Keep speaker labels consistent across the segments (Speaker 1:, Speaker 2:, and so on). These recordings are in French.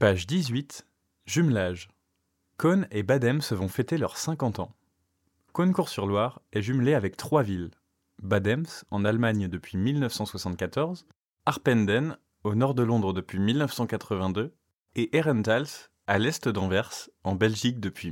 Speaker 1: Page 18. Jumelage. Cosne et Badem se vont fêter leurs 50 ans. Cosne-Cours-sur-Loire est jumelé avec 3 villes. Badems, en Allemagne depuis 1974, Arpenden, au nord de Londres depuis 1982, et Herentals, à l'est d'Anvers, en Belgique depuis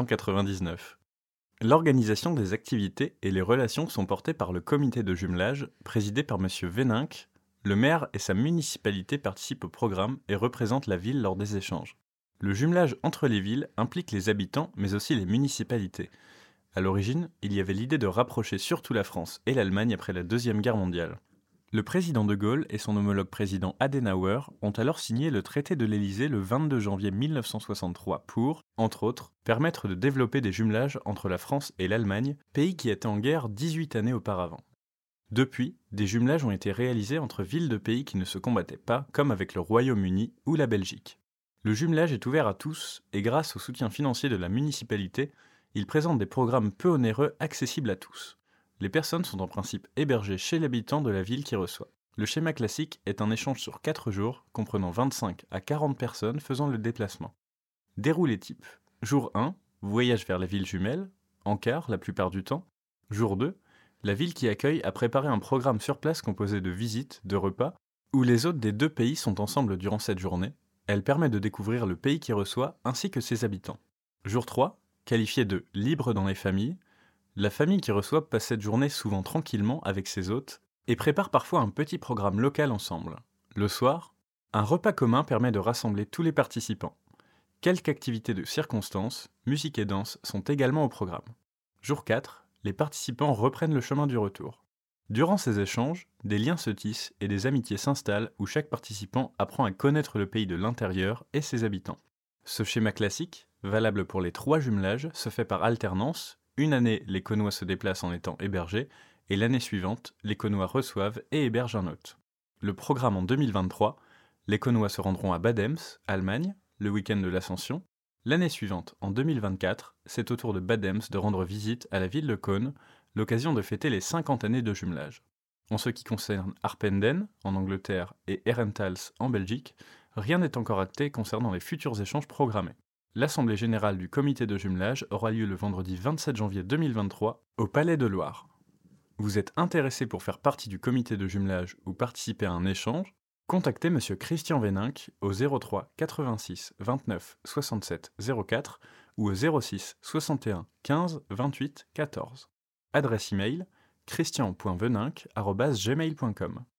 Speaker 1: 1999. L'organisation des activités et les relations sont portées par le comité de jumelage, présidé par M. Wennink. Le maire et sa municipalité participent au programme et représentent la ville lors des échanges. Le jumelage entre les villes implique les habitants, mais aussi les municipalités. À l'origine, il y avait l'idée de rapprocher surtout la France et l'Allemagne après la Deuxième Guerre mondiale. Le président de Gaulle et son homologue président Adenauer ont alors signé le traité de l'Élysée le 22 janvier 1963 pour, entre autres, permettre de développer des jumelages entre la France et l'Allemagne, pays qui était en guerre 18 années auparavant. Depuis, des jumelages ont été réalisés entre villes de pays qui ne se combattaient pas, comme avec le Royaume-Uni ou la Belgique. Le jumelage est ouvert à tous et grâce au soutien financier de la municipalité, il présente des programmes peu onéreux accessibles à tous. Les personnes sont en principe hébergées chez l'habitant de la ville qui reçoit. Le schéma classique est un échange sur 4 jours, comprenant 25 à 40 personnes faisant le déplacement. Déroulé type. Jour 1, voyage vers la ville jumelle, en car la plupart du temps. Jour 2, la ville qui accueille a préparé un programme sur place composé de visites, de repas, où les hôtes des 2 pays sont ensemble durant cette journée. Elle permet de découvrir le pays qui reçoit ainsi que ses habitants. Jour 3, qualifié de « libre dans les familles », la famille qui reçoit passe cette journée souvent tranquillement avec ses hôtes et prépare parfois un petit programme local ensemble. Le soir, un repas commun permet de rassembler tous les participants. Quelques activités de circonstance, musique et danse sont également au programme. Jour 4, les participants reprennent le chemin du retour. Durant ces échanges, des liens se tissent et des amitiés s'installent où chaque participant apprend à connaître le pays de l'intérieur et ses habitants. Ce schéma classique, valable pour les 3 jumelages, se fait par alternance. Une année, les Cosnois se déplacent en étant hébergés, et l'année suivante, les Cosnois reçoivent et hébergent un hôte. Le programme en 2023, les Cosnois se rendront à Badems, Allemagne, le week-end de l'Ascension. L'année suivante, en 2024, c'est au tour de Badems de rendre visite à la ville de Cosne, l'occasion de fêter les 50 années de jumelage. En ce qui concerne Arpenden, en Angleterre, et Herentals, en Belgique, rien n'est encore acté concernant les futurs échanges programmés. L'Assemblée générale du comité de jumelage aura lieu le vendredi 27 janvier 2023 au Palais de Loire. Vous êtes intéressé pour faire partie du comité de jumelage ou participer à un échange? Contactez M. Christian Wennink au 03 86 29 67 04 ou au 06 61 15 28 14. Adresse email christian.wennink@gmail.com.